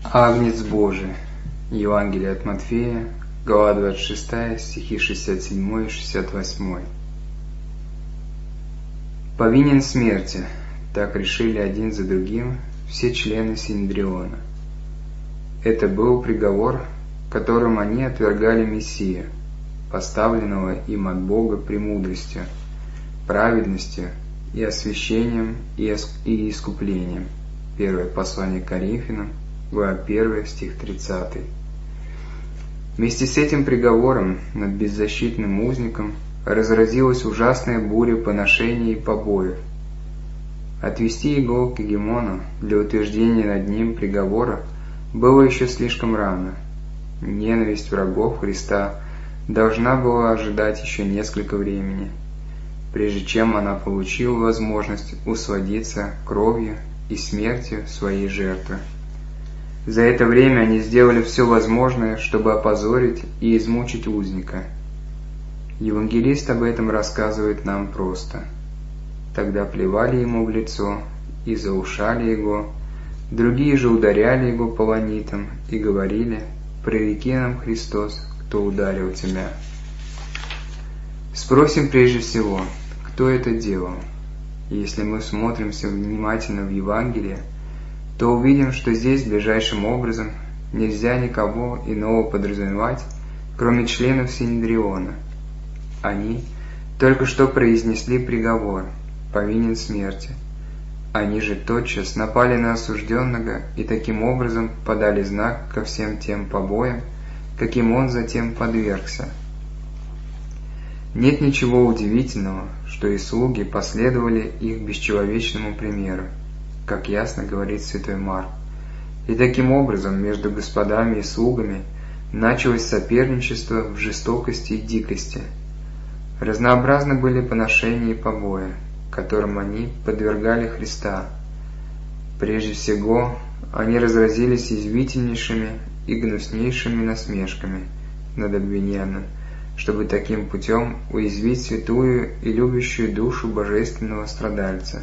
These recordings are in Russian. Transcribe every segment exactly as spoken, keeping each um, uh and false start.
Агнец Божий. Евангелие от Матфея, глава двадцать шестая, стихи шестьдесят семь и шестьдесят восемь. Повинен смерти, так решили один за другим все члены Синедриона. Это был приговор, которым они отвергали Мессию, поставленного им от Бога премудростью, праведностью и освящением и искуплением. Первое послание к Коринфянам, глава первая, стих тридцатый. Вместе с этим приговором над беззащитным узником разразилась ужасная буря поношений и побоев. Отвести его к Гегемону для утверждения над ним приговора было еще слишком рано. Ненависть врагов Христа должна была ожидать еще несколько времени, прежде чем она получила возможность усладиться кровью и смертью своей жертвы. За это время они сделали все возможное, чтобы опозорить и измучить узника. Евангелист об этом рассказывает нам просто. Тогда плевали ему в лицо и заушали его, другие же ударяли его полонитом и говорили: «Прореки нам, Христос, кто ударил тебя». Спросим прежде всего, кто это делал. Если мы смотримся внимательно в Евангелие, то увидим, что здесь ближайшим образом нельзя никого иного подразумевать, кроме членов Синедриона. Они только что произнесли приговор «повинен смерти». Они же тотчас напали на осужденного и таким образом подали знак ко всем тем побоям, каким он затем подвергся. Нет ничего удивительного, что и слуги последовали их бесчеловечному примеру, как ясно говорит святой Марк. И таким образом между господами и слугами началось соперничество в жестокости и дикости. Разнообразны были поношения и побои, которым они подвергали Христа. Прежде всего, они разразились язвительнейшими и гнуснейшими насмешками над обвиненным, чтобы таким путем уязвить святую и любящую душу божественного страдальца.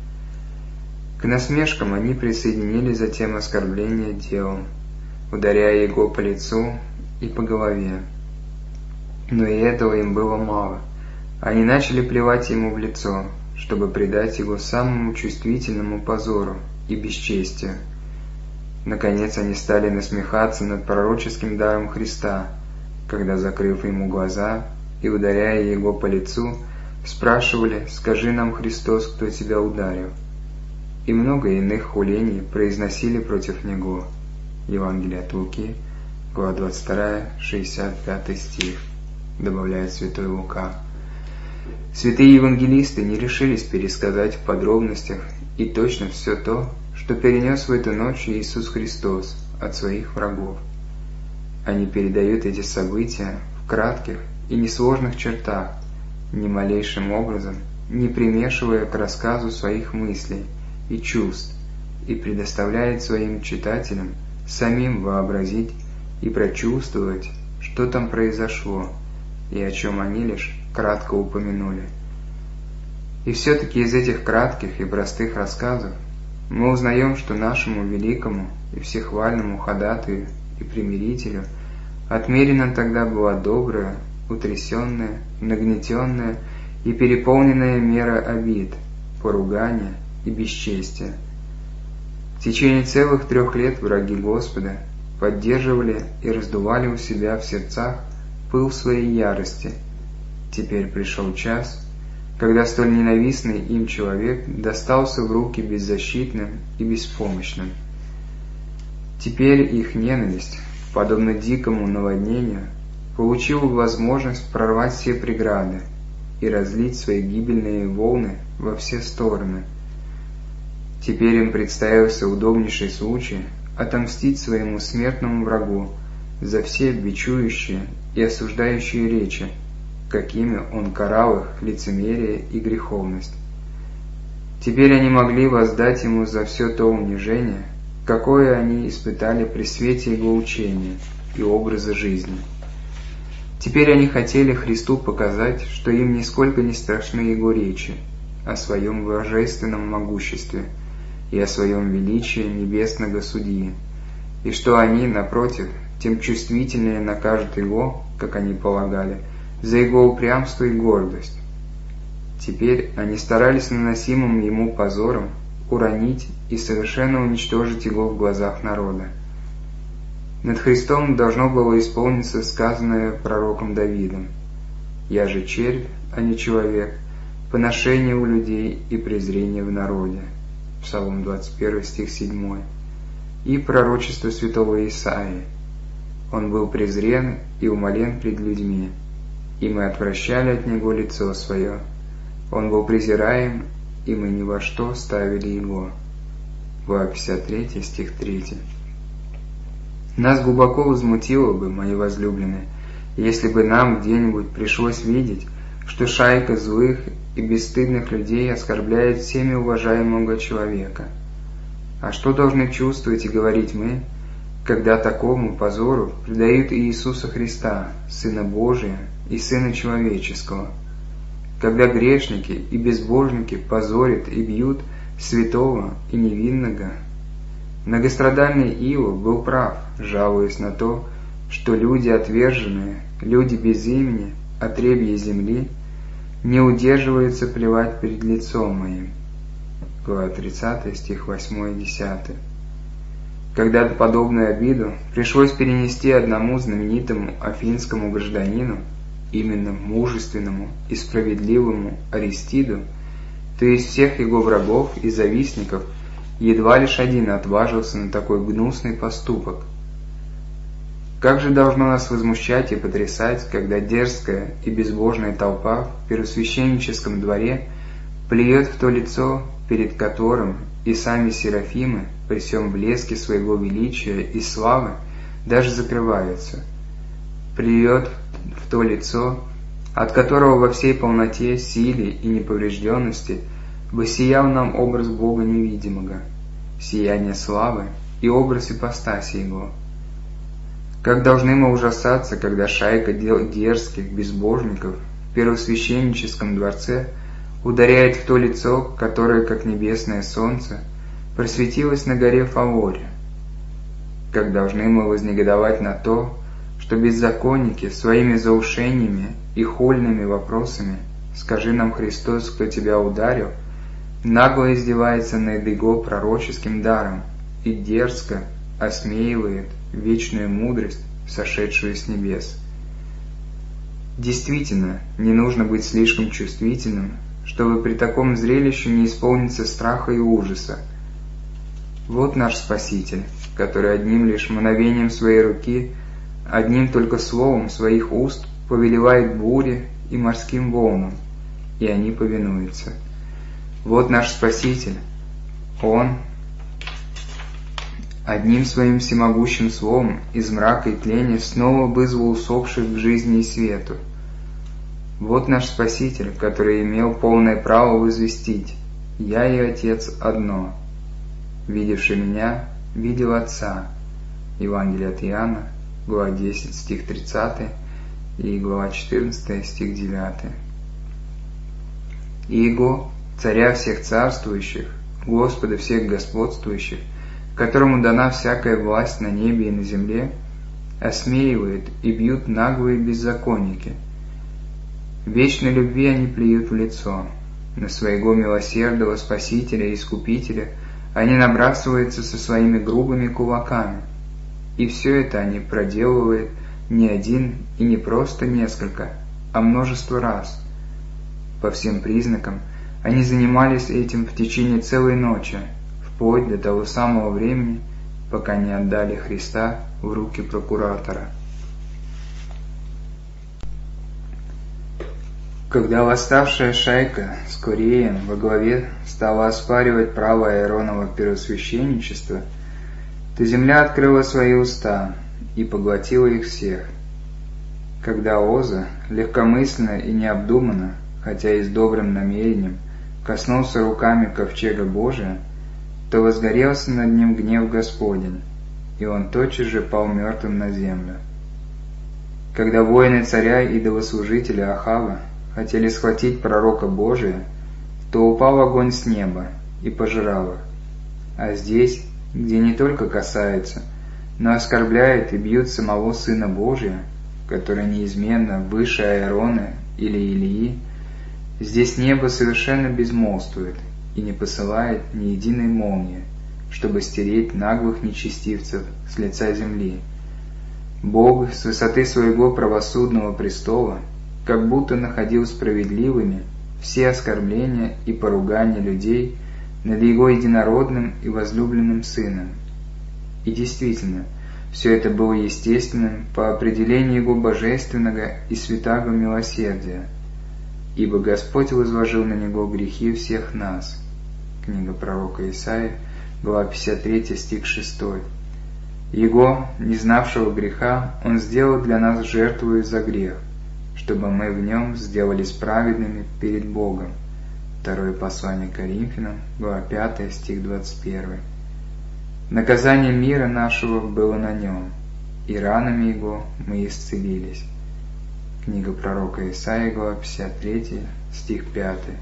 К насмешкам они присоединили затем оскорбление делом, ударяя его по лицу и по голове. Но и этого им было мало. Они начали плевать ему в лицо, чтобы предать его самому чувствительному позору и бесчестию. Наконец они стали насмехаться над пророческим даром Христа, когда, закрыв ему глаза и ударяя его по лицу, спрашивали: «Скажи нам, Христос, кто тебя ударил?» И много иных хулений произносили против него. Евангелие от Луки, глава двадцать вторая, шестьдесят пятый стих, добавляет святой Лука. Святые евангелисты не решились пересказать в подробностях и точно все то, что перенес в эту ночь Иисус Христос от своих врагов. Они передают эти события в кратких и несложных чертах, ни малейшим образом не примешивая к рассказу своих мыслей и чувств, и предоставляет своим читателям самим вообразить и прочувствовать, что там произошло, и о чем они лишь кратко упомянули. И все-таки из этих кратких и простых рассказов мы узнаем, что нашему великому и всехвальному ходатаю и примирителю отмерена тогда была добрая, утрясенная, нагнетенная и переполненная мера обид, поругания и бесчестия. В течение целых трех лет враги Господа поддерживали и раздували у себя в сердцах пыл своей ярости. Теперь пришел час, когда столь ненавистный им человек достался в руки беззащитным и беспомощным. Теперь их ненависть, подобно дикому наводнению, получила возможность прорвать все преграды и разлить свои гибельные волны во все стороны. Теперь им представился удобнейший случай отомстить своему смертному врагу за все бичующие и осуждающие речи, какими он карал их лицемерие и греховность. Теперь они могли воздать ему за все то унижение, какое они испытали при свете его учения и образа жизни. Теперь они хотели Христу показать, что им нисколько не страшны его речи о своем божественном могуществе и о своем величии небесного судьи, и что они, напротив, тем чувствительнее накажут его, как они полагали, за его упрямство и гордость. Теперь они старались наносимым ему позором уронить и совершенно уничтожить его в глазах народа. Над Христом должно было исполниться сказанное пророком Давидом: «Я же червь, а не человек, поношение у людей и презрение в народе». Псалом двадцать один, стих семь. И пророчество святого Исаии: «Он был презрен и умолен пред людьми, и мы отвращали от него лицо свое. Он был презираем, и мы ни во что ставили его». Глава пятьдесят три, стих три. Нас глубоко возмутило бы, мои возлюбленные, если бы нам где-нибудь пришлось видеть, что шайка злых и бесстыдных людей оскорбляет всеми уважаемого человека. А что должны чувствовать и говорить мы, когда такому позору предают и Иисуса Христа, Сына Божия и Сына Человеческого? Когда грешники и безбожники позорят и бьют святого и невинного? Многострадальный Иов был прав, жалуясь на то, что люди отверженные, люди без имени, отребья земли, не удерживаются плевать перед лицом моим. Глава тридцатая, стих восьмой и десятый. Когда-то подобную обиду пришлось перенести одному знаменитому афинскому гражданину, именно мужественному и справедливому Аристиду, то есть всех его врагов и завистников, едва лишь один отважился на такой гнусный поступок. Как же должно нас возмущать и потрясать, когда дерзкая и безбожная толпа в первосвященническом дворе плюет в то лицо, перед которым и сами серафимы при всем блеске своего величия и славы даже закрываются, плюет в то лицо, от которого во всей полноте, силе и неповрежденности воссиял нам образ Бога невидимого, сияние славы и образ ипостаси Его. Как должны мы ужасаться, когда шайка дерзких безбожников в первосвященническом дворце ударяет в то лицо, которое, как небесное солнце, просветилось на горе Фаворе. Как должны мы вознегодовать на то, что беззаконники своими заушениями и хульными вопросами «Скажи нам, Христос, кто тебя ударил?» нагло издевается над его пророческим даром и дерзко осмеивает вечную мудрость, сошедшую с небес. Действительно, не нужно быть слишком чувствительным, чтобы при таком зрелище не исполниться страха и ужаса. Вот наш Спаситель, который одним лишь мгновением своей руки, одним только словом своих уст повелевает буре и морским волнам, и они повинуются. Вот наш Спаситель, Он одним своим всемогущим словом из мрака и тления снова вызвал усопших к жизни и свету. Вот наш Спаситель, который имел полное право возвестить: «Я и Отец одно. Видевший Меня, видел Отца». Евангелие от Иоанна, глава десять, стих тридцатый, и глава четырнадцатая, стих девятый. И Его, Царя всех царствующих, Господа всех господствующих, которому дана всякая власть на небе и на земле, осмеивают и бьют наглые беззаконники. Вечной любви они плюют в лицо. На своего милосердного Спасителя и Искупителя они набрасываются со своими грубыми кулаками. И все это они проделывают не один и не просто несколько, а множество раз. По всем признакам, они занимались этим в течение целой ночи, вплоть до того самого времени, пока не отдали Христа в руки прокуратора. Когда восставшая шайка с Кореем во главе стала оспаривать право Ааронова первосвященничества, то земля открыла свои уста и поглотила их всех. Когда Оза легкомысленно и необдуманно, хотя и с добрым намерением, коснулся руками ковчега Божия, то возгорелся над ним гнев Господень, и он тотчас же пал мертвым на землю. Когда воины царя и идолослужителя Ахава хотели схватить пророка Божия, то упал огонь с неба и пожирал их. А здесь, где не только касается, но оскорбляют и бьют самого Сына Божия, который неизменно выше Аарона или Илии, здесь небо совершенно безмолвствует и не посылает ни единой молнии, чтобы стереть наглых нечестивцев с лица земли. Бог с высоты своего правосудного престола как будто находил справедливыми все оскорбления и поругания людей над Его единородным и возлюбленным Сыном. И действительно, все это было естественным по определению Его божественного и святаго милосердия, ибо Господь возложил на Него грехи всех нас. Книга пророка Исаии, глава пятьдесят три, стих шесть. Его, не знавшего греха, Он сделал для нас жертву за грех, чтобы мы в Нем сделались праведными перед Богом. Второе послание Коринфянам, глава пятая, стих двадцать первый. Наказание мира нашего было на Нем, и ранами Его мы исцелились. Книга пророка Исаии, глава пятьдесят три, стих пятый.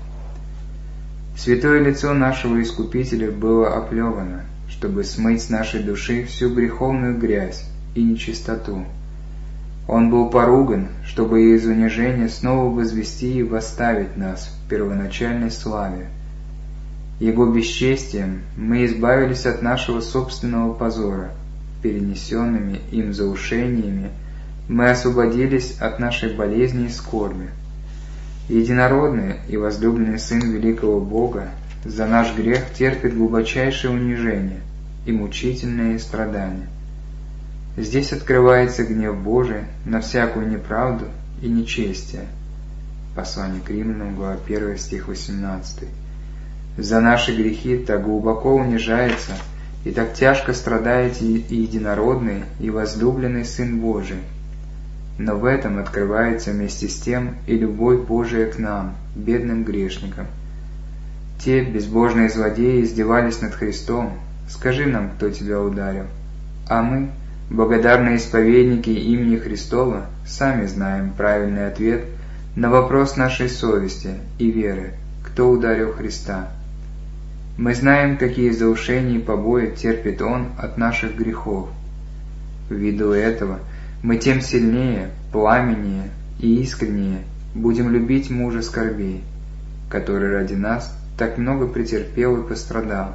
Святое лицо нашего Искупителя было оплевано, чтобы смыть с нашей души всю греховную грязь и нечистоту. Он был поруган, чтобы из унижения снова возвести и восставить нас в первоначальной славе. Его бесчестием мы избавились от нашего собственного позора, перенесенными им заушениями мы освободились от нашей болезни и скорби. Единородный и возлюбленный Сын великого Бога за наш грех терпит глубочайшее унижение и мучительные страдания. Здесь открывается гнев Божий на всякую неправду и нечестие. Послание к Римлянам, глава первая, стих восемнадцатый. За наши грехи так глубоко унижается и так тяжко страдает и единородный и возлюбленный Сын Божий. Но в этом открывается вместе с тем и любовь Божия к нам, бедным грешникам. Те безбожные злодеи издевались над Христом: «Скажи нам, кто тебя ударил?» А мы, благодарные исповедники имени Христова, сами знаем правильный ответ на вопрос нашей совести и веры: кто ударил Христа? Мы знаем, какие заушения и побои терпит Он от наших грехов. Ввиду этого мы тем сильнее, пламеннее и искреннее будем любить мужа скорбей, который ради нас так много претерпел и пострадал,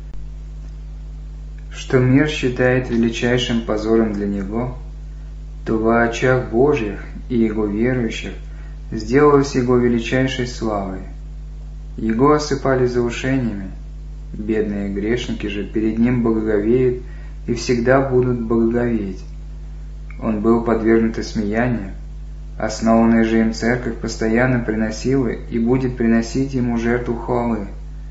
что мир считает величайшим позором для него, то во очах Божьих и Его верующих сделалось Его величайшей славой. Его осыпали заушениями, бедные грешники же перед Ним благоговеют и всегда будут благоговеть. Он был подвергнут осмеянию, основанная же им церковь постоянно приносила и будет приносить Ему жертву хвалы.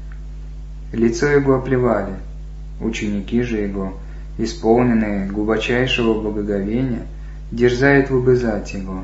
Лицо Его оплевали, ученики же Его, исполненные глубочайшего благоговения, дерзают лобызать Его.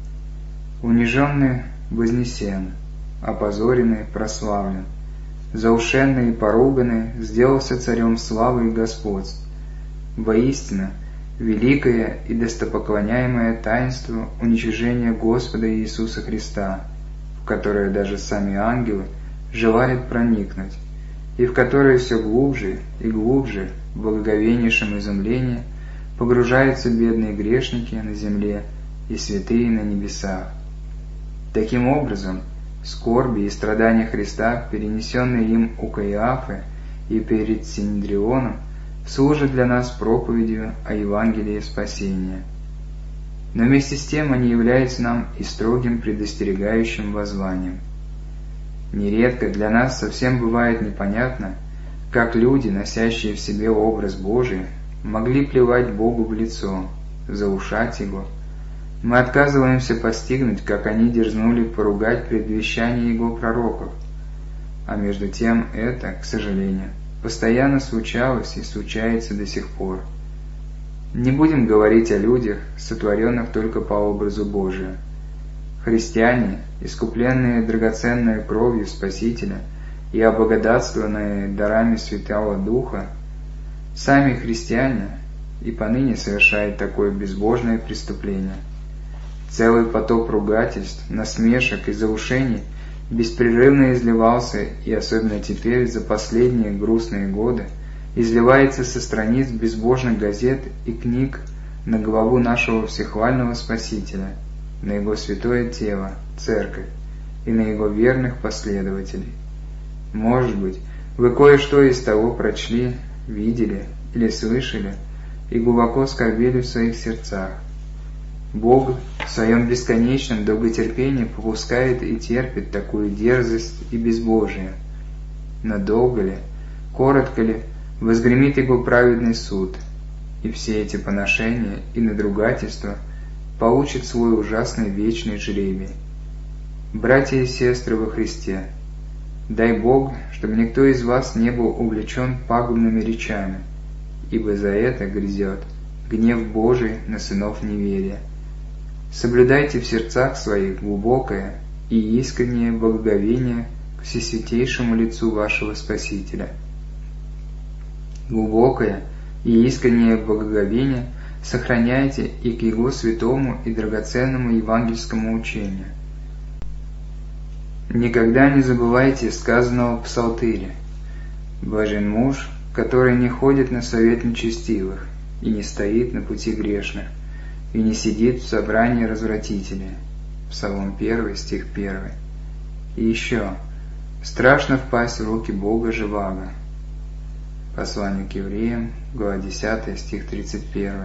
Униженный вознесен, опозоренный прославлен, заушенный и поруганный сделался царем славы и господств. Воистину, великое и достопоклоняемое таинство уничижения Господа Иисуса Христа, в которое даже сами ангелы желают проникнуть, и в которое все глубже и глубже в благоговейнейшем изумлении погружаются бедные грешники на земле и святые на небесах. Таким образом, скорби и страдания Христа, перенесенные им у Каиафы и перед Синедрионом, служат для нас проповедью о Евангелии спасения. Но вместе с тем они являются нам и строгим предостерегающим воззванием. Нередко для нас совсем бывает непонятно, как люди, носящие в себе образ Божий, могли плевать Богу в лицо, заушать Его. Мы отказываемся постигнуть, как они дерзнули поругать предвещание Его пророков. А между тем это, к сожалению, постоянно случалось и случается до сих пор. Не будем говорить о людях, сотворенных только по образу Божию. Христиане, искупленные драгоценной кровью Спасителя и облагодатствованные дарами Святого Духа, сами христиане и поныне совершают такое безбожное преступление. Целый поток ругательств, насмешек и заушений беспрерывно изливался, и особенно теперь, за последние грустные годы, изливается со страниц безбожных газет и книг на главу нашего всехвального Спасителя, на Его святое тело, Церковь, и на Его верных последователей. Может быть, вы кое-что из того прочли, видели или слышали и глубоко скорбели в своих сердцах. Бог в Своем бесконечном долготерпении попускает и терпит такую дерзость и безбожие. Надолго ли, коротко ли, возгремит Его праведный суд, и все эти поношения и надругательства получат свой ужасный вечный жребий. Братья и сестры во Христе, дай Бог, чтобы никто из вас не был увлечен пагубными речами, ибо за это грядет гнев Божий на сынов неверия. Соблюдайте в сердцах своих глубокое и искреннее благоговение к всесвятейшему лицу вашего Спасителя. Глубокое и искреннее благоговение сохраняйте и к Его святому и драгоценному евангельскому учению. Никогда не забывайте сказанного в Псалтире: «Блажен муж, который не ходит на совет нечестивых, и не стоит на пути грешных, и не сидит в собрании развратителей». Псалом первый, стих первый. И еще: «Страшно впасть в руки Бога живаго». Послание к евреям, глава десятая, стих тридцать первый.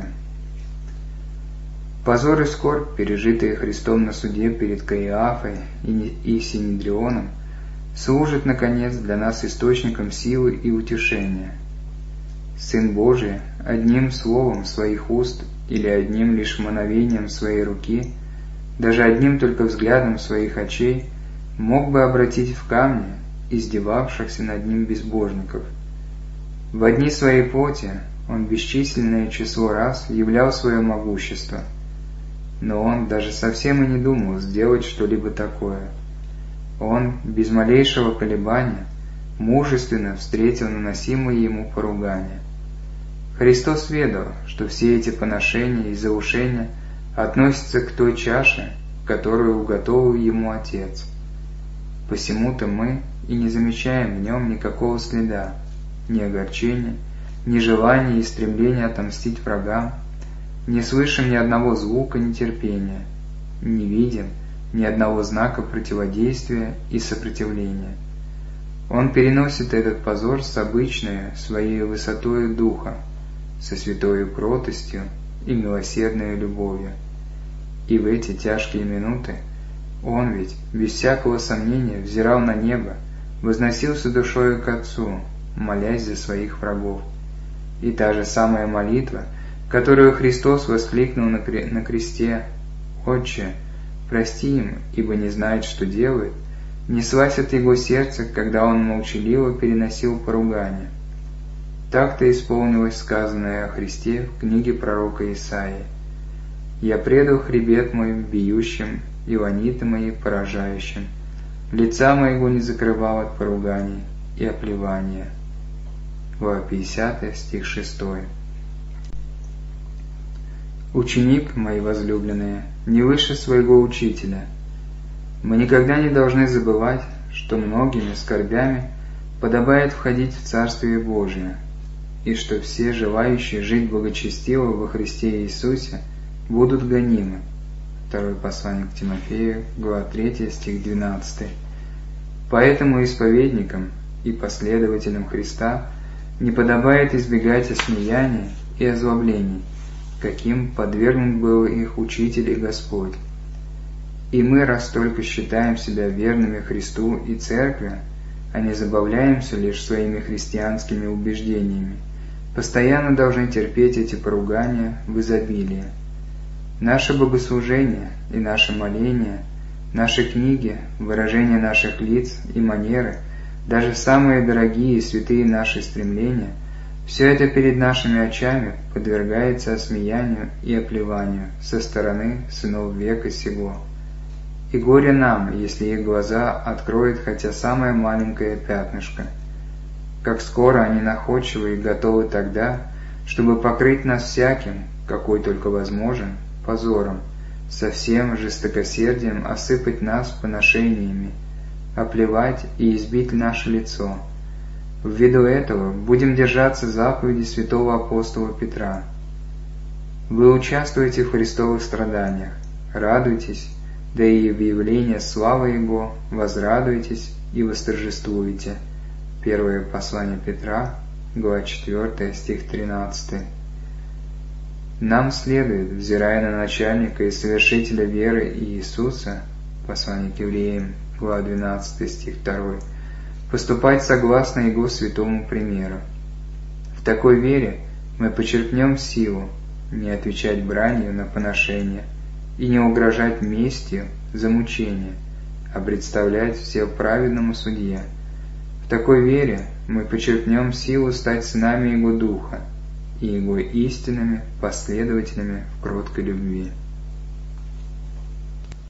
Позор и скорбь, пережитые Христом на суде перед Каиафой и Синедрионом, служат, наконец, для нас источником силы и утешения. Сын Божий одним словом своих уст или одним лишь мановением своей руки, даже одним только взглядом своих очей, мог бы обратить в камни издевавшихся над ним безбожников. В одни своей плоти он бесчисленное число раз являл свое могущество, но он даже совсем и не думал сделать что-либо такое. Он, без малейшего колебания, мужественно встретил наносимые ему поругания. Христос ведал, что все эти поношения и заушения относятся к той чаше, которую уготовил ему Отец. Посему-то мы и не замечаем в нем никакого следа, ни огорчения, ни желания и стремления отомстить врагам, не слышим ни одного звука нетерпения, не видим ни одного знака противодействия и сопротивления. Он переносит этот позор с обычной своей высотою духа, со святою кротостью и милосердной любовью. И в эти тяжкие минуты он ведь, без всякого сомнения, взирал на небо, возносился душою к Отцу, молясь за своих врагов. И та же самая молитва, которую Христос воскликнул на, кре- на кресте: «Отче, прости им, ибо не знают, что делают», неслась от его сердца, когда он молчаливо переносил поругание. Так-то исполнилось сказанное о Христе в книге пророка Исаии: «Я предал хребет мой бьющим, и ланиты мои поражающим, лица моего не закрывал от поруганий и оплевания». Глава пятидесятая, стих шестой. Ученик, мои возлюбленные, не выше своего учителя. Мы никогда не должны забывать, что многими скорбями подобает входить в Царствие Божие, и что все желающие жить благочестиво во Христе Иисусе будут гонимы. Второе послание к Тимофею, глава третья, стих двенадцатый. Поэтому исповедникам и последователям Христа не подобает избегать осмеяний и озлоблений, каким подвергнут был их Учитель и Господь. И мы, раз только считаем себя верными Христу и Церкви, а не забавляемся лишь своими христианскими убеждениями, постоянно должны терпеть эти поругания в изобилии. Наше богослужение и наше моление, наши книги, выражение наших лиц и манеры, даже самые дорогие и святые наши стремления – все это перед нашими очами подвергается осмеянию и оплеванию со стороны сынов века сего. И горе нам, если их глаза откроет хотя самое маленькое пятнышко. Как скоро они находчивы и готовы тогда, чтобы покрыть нас всяким, какой только возможен, позором, со всем жестокосердием осыпать нас поношениями, оплевать и избить наше лицо. Ввиду этого будем держаться заповеди святого апостола Петра. Вы участвуете в Христовых страданиях, радуйтесь, да и в явлении славы Его возрадуйтесь и восторжествуете. Первое послание Петра, глава четвёртая, стих тринадцатый. Нам следует, взирая на начальника и совершителя веры Иисуса, послание к евреям, глава двенадцатая, стих второй, поступать согласно Его святому примеру. В такой вере мы почерпнем силу не отвечать бранью на поношение и не угрожать местью за мучение, а представлять все праведному судье. В такой вере мы почерпнем силу стать сынами Его Духа и Его истинными последователями в кроткой любви.